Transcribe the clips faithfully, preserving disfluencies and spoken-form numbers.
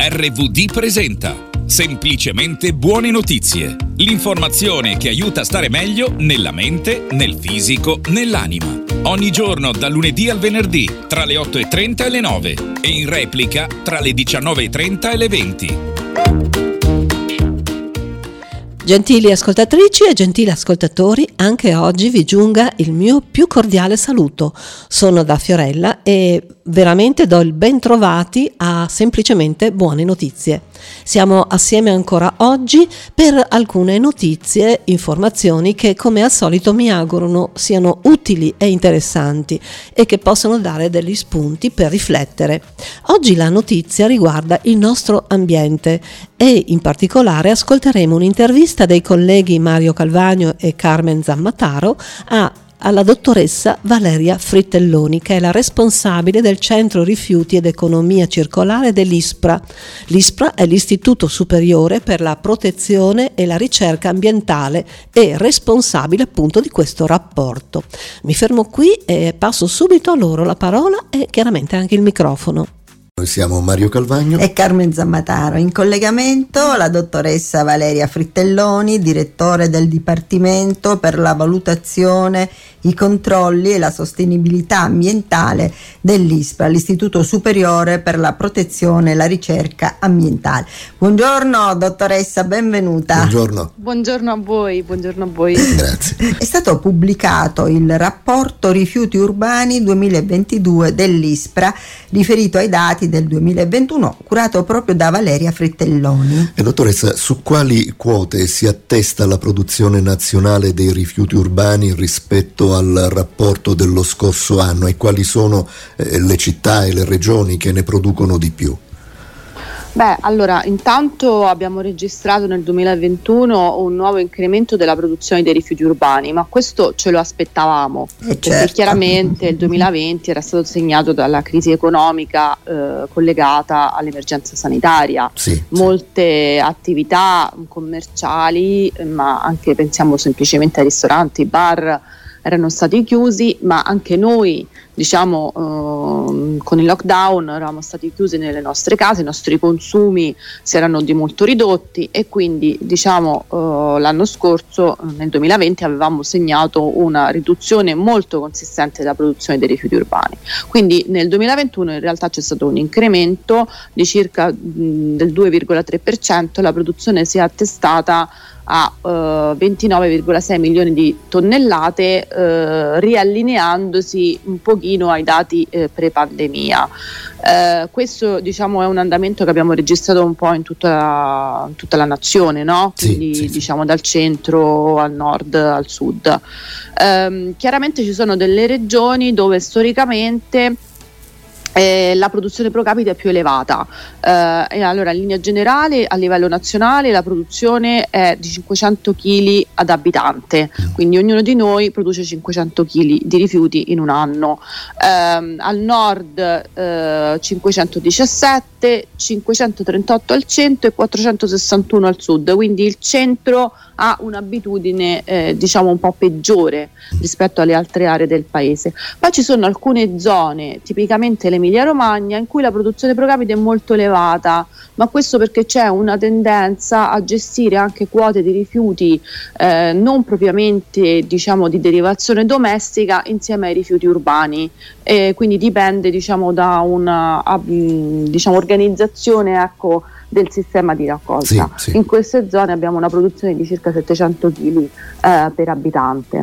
R V D presenta Semplicemente buone notizie. L'informazione che aiuta a stare meglio nella mente, nel fisico, nell'anima. Ogni giorno dal lunedì al venerdì tra le otto e trenta e le nove e in replica tra le diciannove e trenta e le venti. Gentili ascoltatrici e gentili ascoltatori, anche oggi vi giunga il mio più cordiale saluto. Sono da Fiorella e veramente do il ben trovati a Semplicemente Buone Notizie. Siamo assieme ancora oggi per alcune notizie, informazioni che come al solito mi augurano siano utili e interessanti e che possano dare degli spunti per riflettere. Oggi la notizia riguarda il nostro ambiente e in particolare ascolteremo un'intervista dei colleghi Mario Calvagno e Carmen Zammataro a alla dottoressa Valeria Frittelloni, che è la responsabile del Centro Rifiuti ed Economia Circolare dell'ISPRA. L'ISPRA è l'Istituto Superiore per la Protezione e la Ricerca Ambientale e responsabile appunto di questo rapporto. Mi fermo qui e passo subito a loro la parola e chiaramente anche il microfono. Noi siamo Mario Calvagno e Carmen Zammataro. In collegamento la dottoressa Valeria Frittelloni, direttore del Dipartimento per la valutazione, i controlli e la sostenibilità ambientale dell'ISPRA, l'Istituto Superiore per la Protezione e la Ricerca Ambientale. Buongiorno dottoressa, benvenuta. Buongiorno. Buongiorno a voi, buongiorno a voi. Grazie. È stato pubblicato il rapporto Rifiuti Urbani duemilaventidue dell'ISPRA, riferito ai dati del duemilaventuno, curato proprio da Valeria Frittelloni. E dottoressa, su quali quote si attesta la produzione nazionale dei rifiuti urbani rispetto al rapporto dello scorso anno e quali sono eh, le città e le regioni che ne producono di più? Beh, allora, intanto abbiamo registrato nel duemilaventuno un nuovo incremento della produzione dei rifiuti urbani, ma questo ce lo aspettavamo, eh perché certo. chiaramente il duemilaventi era stato segnato dalla crisi economica eh, collegata all'emergenza sanitaria. Sì, Molte sì. attività commerciali, ma anche pensiamo semplicemente ai ristoranti, bar, erano stati chiusi, ma anche noi diciamo eh, con il lockdown eravamo stati chiusi nelle nostre case, i nostri consumi si erano di molto ridotti e quindi diciamo eh, l'anno scorso nel duemilaventi avevamo segnato una riduzione molto consistente della produzione dei rifiuti urbani, quindi nel duemilaventuno in realtà c'è stato un incremento di circa mh, del due virgola tre per cento, la produzione si è attestata a uh, ventinove virgola sei milioni di tonnellate, uh, riallineandosi un pochino ai dati uh, pre-pandemia. Uh, questo diciamo è un andamento che abbiamo registrato un po' in tutta la, in tutta la nazione, no? Quindi sì, sì, diciamo dal centro al nord al sud. Um, chiaramente ci sono delle regioni dove storicamente Eh, la produzione pro capite è più elevata, eh, e allora in linea generale a livello nazionale la produzione è di cinquecento chili ad abitante, quindi ognuno di noi produce cinquecento chili di rifiuti in un anno. Eh, al nord eh, cinquecentodiciassette, cinquecentotrentotto al centro e quattrocentosessantuno al sud, quindi il centro ha un'abitudine eh, diciamo un po' peggiore rispetto alle altre aree del paese. Poi ci sono alcune zone, tipicamente l'Emilia Romagna, in cui la produzione pro capite è molto elevata, ma questo perché c'è una tendenza a gestire anche quote di rifiuti eh, non propriamente diciamo di derivazione domestica insieme ai rifiuti urbani, e quindi dipende diciamo da una a, diciamo organizzazione ecco del sistema di raccolta. Sì, sì. In queste zone abbiamo una produzione di circa settecento chili eh, per abitante.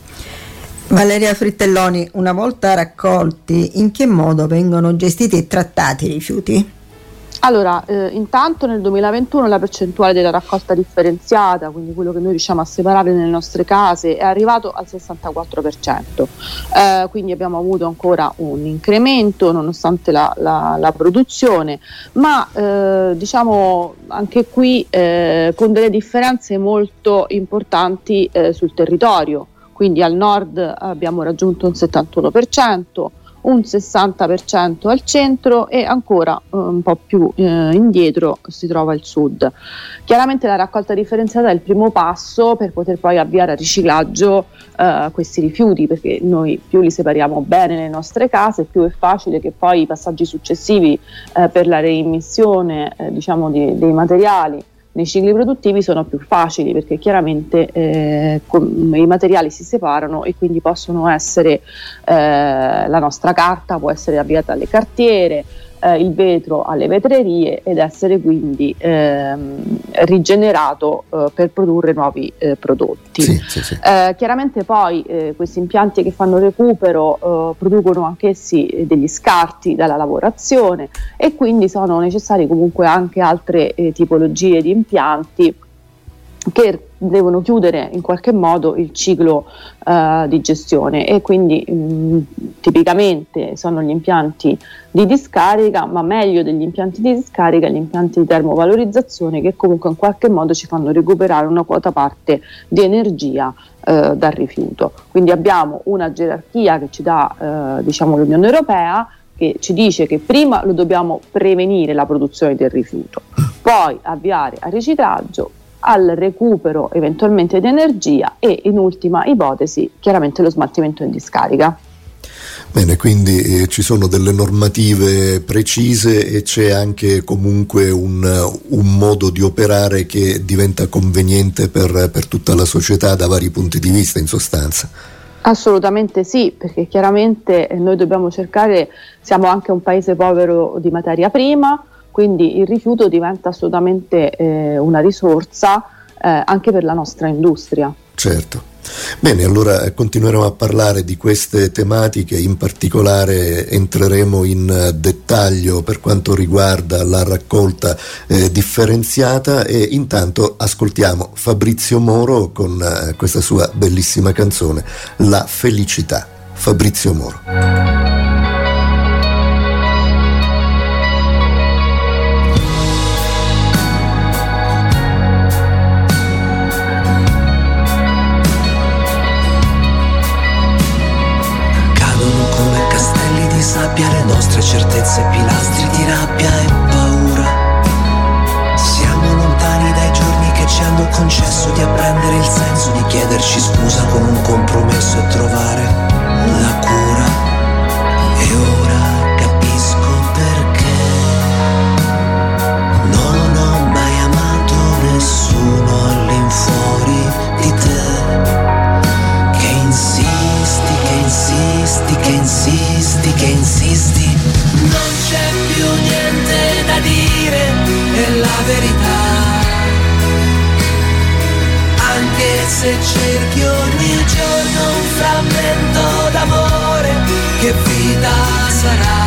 Valeria Frittelloni, una volta raccolti, in che modo vengono gestiti e trattati i rifiuti? Allora, eh, intanto nel duemilaventuno la percentuale della raccolta differenziata, quindi quello che noi riusciamo a separare nelle nostre case, è arrivato al sessantaquattro per cento, eh, quindi abbiamo avuto ancora un incremento nonostante la, la, la produzione, ma eh, diciamo anche qui eh, con delle differenze molto importanti eh, sul territorio, quindi al nord abbiamo raggiunto un settantuno per cento, un sessanta per cento al centro e ancora eh, un po' più eh, indietro si trova il sud. Chiaramente la raccolta differenziata è il primo passo per poter poi avviare al riciclaggio eh, questi rifiuti, perché noi più li separiamo bene nelle nostre case, più è facile che poi i passaggi successivi eh, per la reimmissione eh, diciamo di, dei materiali nei cicli produttivi sono più facili, perché chiaramente eh, com- i materiali si separano e quindi possono essere eh, la nostra carta può essere avviata alle cartiere, eh, il vetro alle vetrerie ed essere quindi ehm, rigenerato eh, per produrre nuovi eh, prodotti. Sì, sì, sì. Eh, chiaramente poi eh, questi impianti che fanno recupero eh, producono anch'essi degli scarti dalla lavorazione e quindi sono necessari comunque anche altre eh, tipologie di impianti che devono chiudere in qualche modo il ciclo uh, di gestione e quindi mh, tipicamente sono gli impianti di discarica, ma meglio degli impianti di discarica gli impianti di termovalorizzazione che comunque in qualche modo ci fanno recuperare una quota parte di energia uh, dal rifiuto. Quindi abbiamo una gerarchia che ci dà uh, diciamo l'Unione Europea, che ci dice che prima lo dobbiamo prevenire la produzione del rifiuto, poi avviare al riciclaggio, al recupero eventualmente di energia e in ultima ipotesi chiaramente lo smaltimento in discarica. Bene, quindi eh, ci sono delle normative precise e c'è anche comunque un, un modo di operare che diventa conveniente per, per tutta la società da vari punti di vista, in sostanza. Assolutamente sì, perché chiaramente noi dobbiamo cercare, siamo anche un paese povero di materia prima, quindi il rifiuto diventa assolutamente eh, una risorsa eh, anche per la nostra industria. Certo. Bene, allora continueremo a parlare di queste tematiche, in particolare entreremo in dettaglio per quanto riguarda la raccolta eh, differenziata e intanto ascoltiamo Fabrizio Moro con eh, questa sua bellissima canzone, La felicità. Fabrizio Moro. Sabbia le nostre certezze, pilastri di rabbia e paura. Siamo lontani dai giorni che ci hanno concesso di apprendere il senso, di chiederci scusa con un compromesso e trovare la cura. E ora capisco perché non ho mai amato nessuno all'infuori di te. Che insisti, che insisti, che insisti, che insisti. Non c'è più niente da dire, è la verità. Anche se cerchi ogni giorno un frammento d'amore, che vita sarà?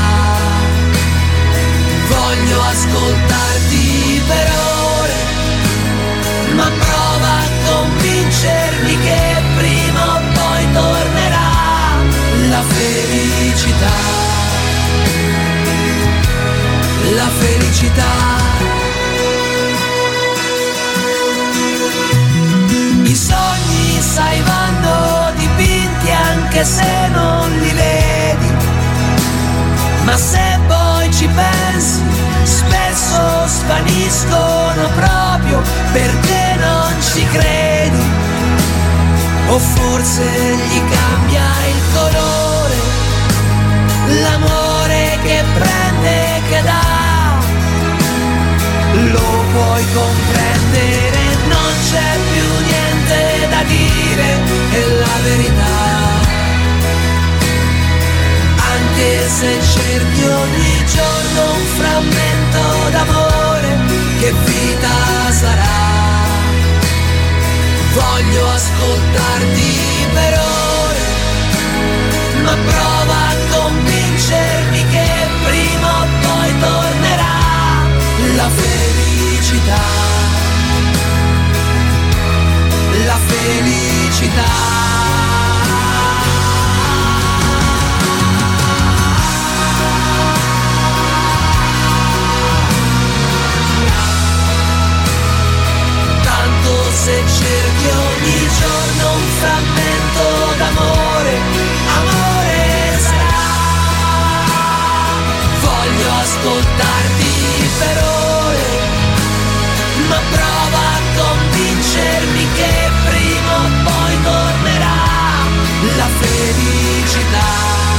Voglio ascoltarti per ore, ma prova a convincermi che prima o poi tornerà la felicità, la felicità. I sogni, sai, vanno dipinti anche se non li vedi, ma se poi ci pensi spesso svaniscono proprio perché non ci credi. O forse gli cambia il colore, l'amore che prende, che dà, lo puoi comprendere. Non c'è più niente da dire, è la verità. Anche se cerchi ogni giorno un frammento d'amore, che vita sarà? Voglio ascoltarti per ore, ma prova a convincermi che prima o poi tornerà la felicità, la felicità. Se cerchi ogni giorno un frammento d'amore, amore sarà. ascoltarti per ore, ma prova a convincermi che prima o poi tornerà la felicità,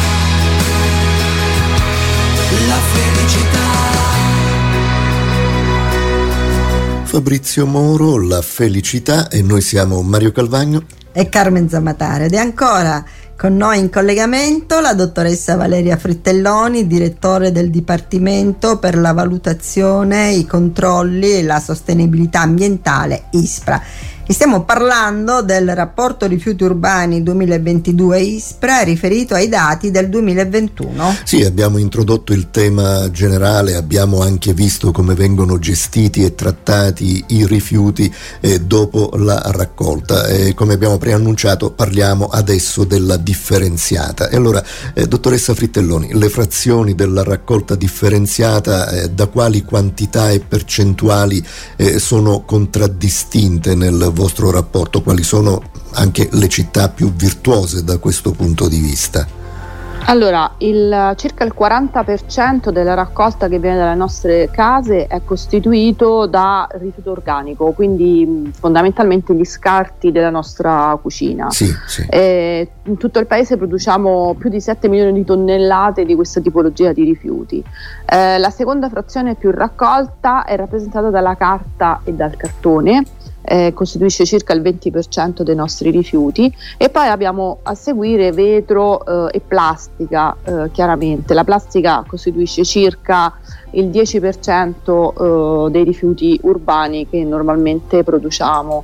la felicità. Fabrizio Moro, La felicità, e noi siamo Mario Calvagno e Carmen Zammatare, ed è ancora con noi in collegamento la dottoressa Valeria Frittelloni, direttore del Dipartimento per la valutazione, i controlli e la sostenibilità ambientale ISPRA. E stiamo parlando del rapporto rifiuti urbani duemilaventidue ISPRA riferito ai dati del duemilaventuno. Sì, abbiamo introdotto il tema generale, abbiamo anche visto come vengono gestiti e trattati i rifiuti eh, dopo la raccolta, e come abbiamo preannunciato parliamo adesso della differenziata. E allora, eh, dottoressa Frittelloni, le frazioni della raccolta differenziata eh, da quali quantità e percentuali eh, sono contraddistinte nel vostro rapporto? Quali sono anche le città più virtuose da questo punto di vista? Allora, il, circa il quaranta per cento della raccolta che viene dalle nostre case è costituito da rifiuto organico, quindi fondamentalmente gli scarti della nostra cucina. Sì, sì. Eh, in tutto il paese produciamo più di sette milioni di tonnellate di questa tipologia di rifiuti. Eh, la seconda frazione più raccolta è rappresentata dalla carta e dal cartone. Eh, costituisce circa il venti per cento dei nostri rifiuti, e poi abbiamo a seguire vetro eh, e plastica. Eh, chiaramente la plastica costituisce circa il dieci per cento eh, dei rifiuti urbani che normalmente produciamo.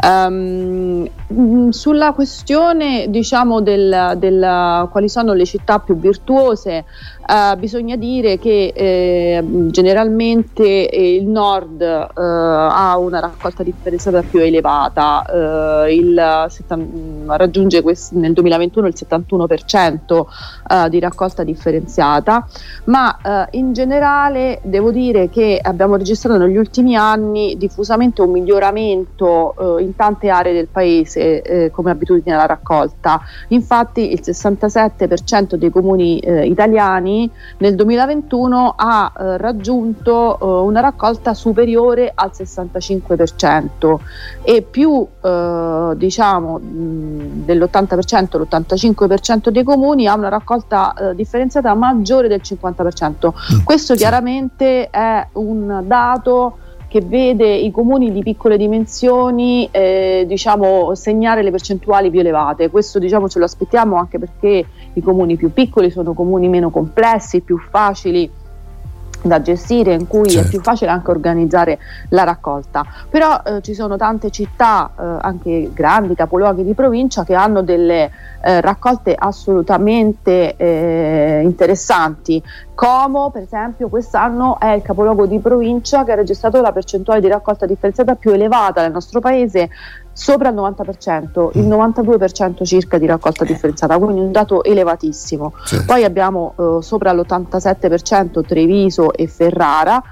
Um, sulla questione, diciamo, del, del quali sono le città più virtuose, Uh, bisogna dire che eh, generalmente eh, il nord uh, ha una raccolta differenziata più elevata, uh, il settan- raggiunge quest- nel duemilaventuno il settantuno per cento uh, di raccolta differenziata, ma uh, in generale devo dire che abbiamo registrato negli ultimi anni diffusamente un miglioramento uh, in tante aree del paese eh, come abitudine alla raccolta. Infatti il sessantasette per cento dei comuni eh, italiani nel duemilaventuno ha eh, raggiunto eh, una raccolta superiore al sessantacinque per cento, e più eh, diciamo mh, dell'ottanta per cento, l'ottantacinque per cento dei comuni ha una raccolta eh, differenziata maggiore del cinquanta per cento. Questo chiaramente è un dato che vede i comuni di piccole dimensioni eh, diciamo segnare le percentuali più elevate. Questo, diciamo, ce lo aspettiamo anche perché i comuni più piccoli sono comuni meno complessi, più facili da gestire, in cui certo. è più facile anche organizzare la raccolta. Però eh, ci sono tante città, eh, anche grandi capoluoghi di provincia, che hanno delle eh, raccolte assolutamente eh, interessanti. Como, per esempio, quest'anno è il capoluogo di provincia che ha registrato la percentuale di raccolta differenziata più elevata nel nostro paese, sopra il novanta per cento, il novantadue per cento circa di raccolta differenziata, quindi un dato elevatissimo. Sì. Poi abbiamo eh, sopra l'ottantasette per cento Treviso e Ferrara,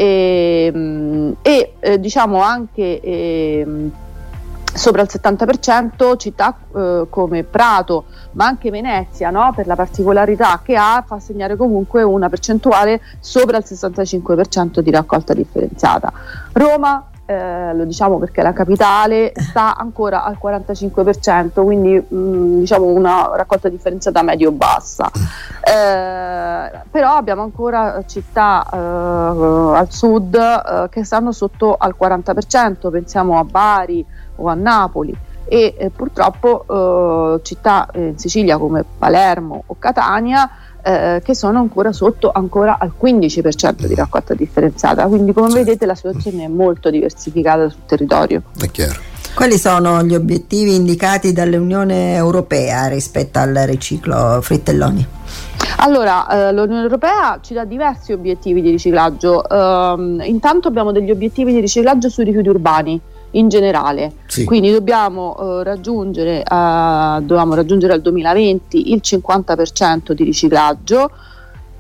e, e eh, diciamo anche eh, sopra il settanta per cento città eh, come Prato, ma anche Venezia, no? Per la particolarità che ha, fa segnare comunque una percentuale sopra il sessantacinque per cento di raccolta differenziata. Roma, Eh, lo diciamo perché la capitale, sta ancora al quarantacinque per cento, quindi mh, diciamo una raccolta differenziata medio-bassa. Eh, però abbiamo ancora città eh, al sud eh, che stanno sotto al quaranta per cento, pensiamo a Bari o a Napoli, e eh, purtroppo eh, città in Sicilia come Palermo o Catania Eh, che sono ancora sotto ancora al quindici per cento di raccolta differenziata, quindi come vedete la situazione è molto diversificata sul territorio. È chiaro. Quali sono gli obiettivi indicati dall'Unione Europea rispetto al riciclo, Frittelloni? Allora, eh, l'Unione Europea ci dà diversi obiettivi di riciclaggio. Um, intanto abbiamo degli obiettivi di riciclaggio sui rifiuti urbani in generale, sì. Quindi dobbiamo uh, raggiungere uh, dovevamo raggiungere al duemilaventi il cinquanta per cento di riciclaggio,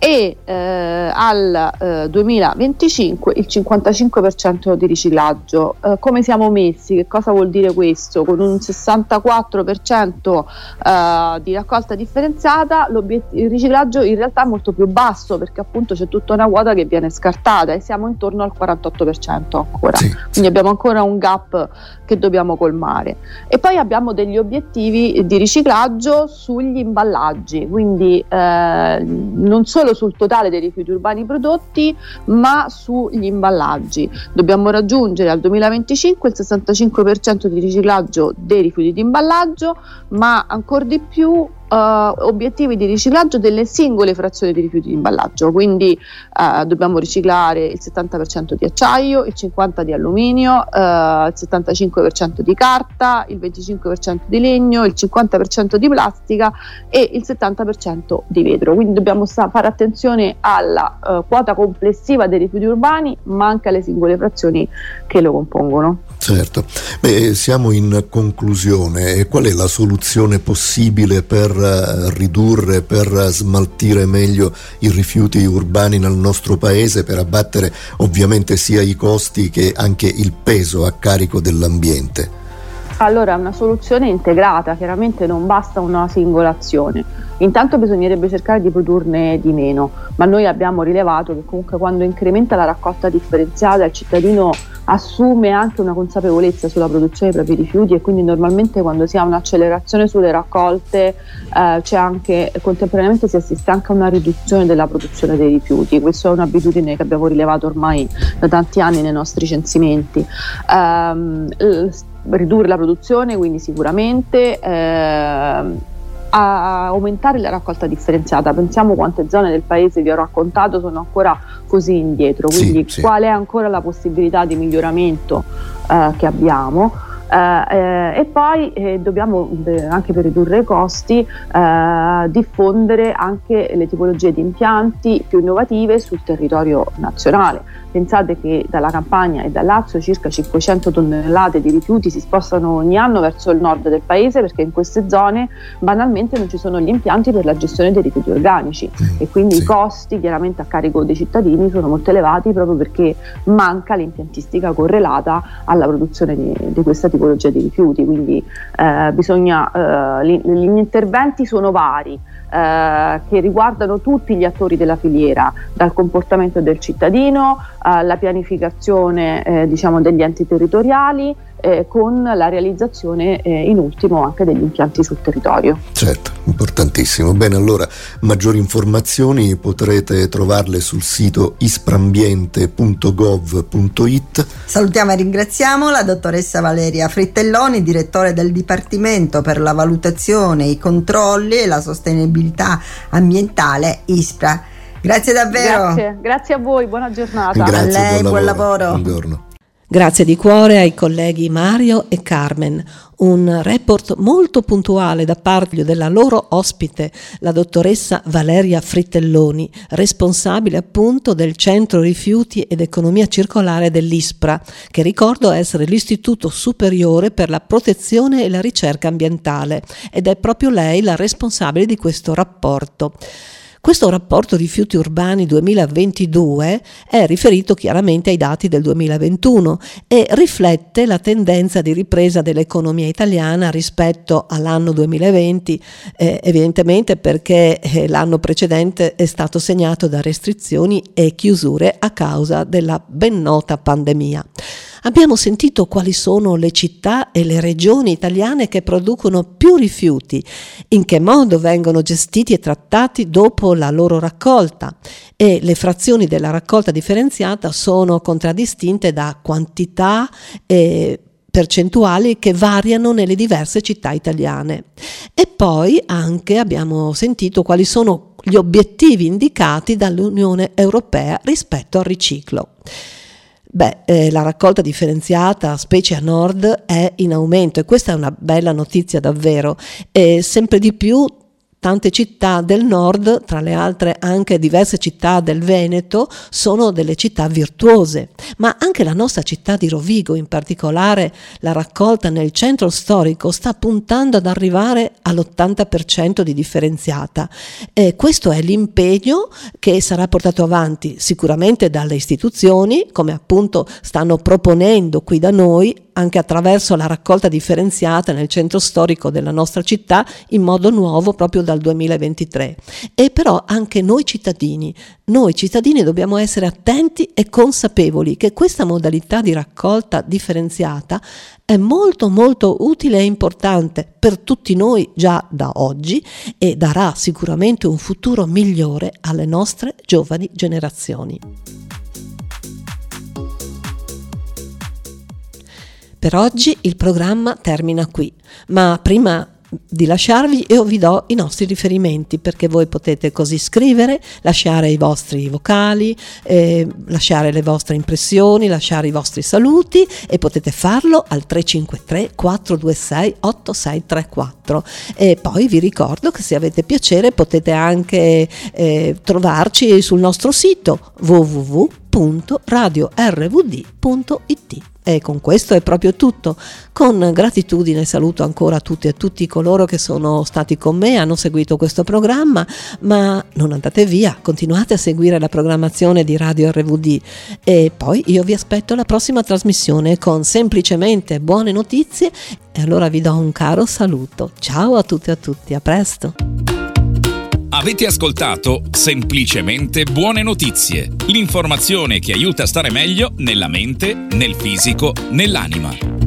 e eh, al eh, duemilaventicinque il cinquantacinque per cento di riciclaggio. Eh, come siamo messi? Che cosa vuol dire questo? Con un sessantaquattro per cento eh, di raccolta differenziata, il riciclaggio in realtà è molto più basso, perché appunto c'è tutta una quota che viene scartata e siamo intorno al quarantotto per cento ancora, sì, quindi sì. abbiamo ancora un gap che dobbiamo colmare. E poi abbiamo degli obiettivi di riciclaggio sugli imballaggi, quindi eh, non solo sul totale dei rifiuti urbani prodotti, ma sugli imballaggi. Dobbiamo raggiungere al duemilaventicinque il sessantacinque per cento di riciclaggio dei rifiuti di imballaggio, ma ancora di più Uh, obiettivi di riciclaggio delle singole frazioni di rifiuti di imballaggio, quindi uh, dobbiamo riciclare il settanta per cento di acciaio, il cinquanta per cento di alluminio, uh, il settantacinque per cento di carta, il venticinque per cento di legno, il cinquanta per cento di plastica e il settanta per cento di vetro. Quindi dobbiamo sta- fare attenzione alla uh, quota complessiva dei rifiuti urbani, ma anche alle singole frazioni che lo compongono. Certo. Beh, siamo in conclusione. Qual è la soluzione possibile per ridurre, per smaltire meglio i rifiuti urbani nel nostro paese, per abbattere ovviamente sia i costi che anche il peso a carico dell'ambiente? Allora, una soluzione integrata, chiaramente non basta una singola azione. Intanto bisognerebbe cercare di produrne di meno, ma noi abbiamo rilevato che comunque quando incrementa la raccolta differenziata il cittadino assume anche una consapevolezza sulla produzione dei propri rifiuti, e quindi normalmente quando si ha un'accelerazione sulle raccolte eh, c'è anche, contemporaneamente si assiste anche a una riduzione della produzione dei rifiuti. Questa è un'abitudine che abbiamo rilevato ormai da tanti anni nei nostri censimenti. Um, ridurre la produzione, quindi sicuramente eh, a aumentare la raccolta differenziata. Pensiamo quante zone del paese, vi ho raccontato, sono ancora così indietro, quindi sì, sì. qual è ancora la possibilità di miglioramento eh, che abbiamo. Uh, eh, e poi eh, dobbiamo eh, anche per ridurre i costi eh, diffondere anche le tipologie di impianti più innovative sul territorio nazionale. Pensate che dalla Campania e dal Lazio circa cinquecento tonnellate di rifiuti si spostano ogni anno verso il nord del paese, perché in queste zone banalmente non ci sono gli impianti per la gestione dei rifiuti organici mm, e quindi sì. i costi chiaramente a carico dei cittadini sono molto elevati, proprio perché manca l'impiantistica correlata alla produzione di, di questa tipologia di rifiuti. Quindi eh, bisogna eh, gli, gli interventi sono vari, eh, che riguardano tutti gli attori della filiera, dal comportamento del cittadino alla pianificazione eh, diciamo degli enti territoriali, eh, con la realizzazione eh, in ultimo anche degli impianti sul territorio. Certo, importantissimo. Bene, allora maggiori informazioni potrete trovarle sul sito isprambiente punto gov punto it. Salutiamo e ringraziamo la dottoressa Valeria Frittelloni, direttore del Dipartimento per la valutazione, i controlli e la sostenibilità ambientale ISPRA. Grazie davvero. Grazie, grazie a voi, buona giornata. Grazie, a lei, buon lavoro. Buon lavoro. Buongiorno. Grazie di cuore ai colleghi Mario e Carmen. Un report molto puntuale da parte della loro ospite, la dottoressa Valeria Frittelloni, responsabile appunto del Centro Rifiuti ed Economia Circolare dell'ISPRA, che ricordo essere l'Istituto Superiore per la Protezione e la Ricerca Ambientale, ed è proprio lei la responsabile di questo rapporto. Questo rapporto rifiuti urbani duemilaventidue è riferito chiaramente ai dati del duemilaventuno e riflette la tendenza di ripresa dell'economia italiana rispetto all'anno duemilaventi, eh, evidentemente perché eh, l'anno precedente è stato segnato da restrizioni e chiusure a causa della ben nota pandemia. Abbiamo sentito quali sono le città e le regioni italiane che producono più rifiuti, in che modo vengono gestiti e trattati dopo la loro raccolta, e le frazioni della raccolta differenziata sono contraddistinte da quantità e percentuali che variano nelle diverse città italiane. E poi anche abbiamo sentito quali sono gli obiettivi indicati dall'Unione Europea rispetto al riciclo. Beh, eh, la raccolta differenziata, specie a nord, è in aumento, e questa è una bella notizia davvero. E sempre di più tante città del nord, tra le altre anche diverse città del Veneto, sono delle città virtuose, ma anche la nostra città di Rovigo, in particolare la raccolta nel centro storico, sta puntando ad arrivare all'ottanta per cento di differenziata. E questo è l'impegno che sarà portato avanti sicuramente dalle istituzioni, come appunto stanno proponendo qui da noi, anche attraverso la raccolta differenziata nel centro storico della nostra città in modo nuovo proprio dal duemilaventitré. E però anche noi cittadini, noi cittadini dobbiamo essere attenti e consapevoli che questa modalità di raccolta differenziata è molto molto utile e importante per tutti noi già da oggi e darà sicuramente un futuro migliore alle nostre giovani generazioni. Per oggi il programma termina qui, ma prima di lasciarvi io vi do i nostri riferimenti, perché voi potete così scrivere, lasciare i vostri vocali, eh, lasciare le vostre impressioni, lasciare i vostri saluti, e potete farlo al tre cinque tre quattro due sei otto sei tre quattro. E poi vi ricordo che se avete piacere potete anche eh, trovarci sul nostro sito w w w punto radio r v d punto i t. E con questo è proprio tutto. Con gratitudine saluto ancora tutti e tutti coloro che sono stati con me, hanno seguito questo programma, ma non andate via, continuate a seguire la programmazione di Radio R V D, e poi io vi aspetto alla prossima trasmissione con semplicemente buone notizie, e allora vi do un caro saluto. Ciao a tutti e a tutti, a presto. Avete ascoltato Semplicemente Buone Notizie, l'informazione che aiuta a stare meglio nella mente, nel fisico, nell'anima.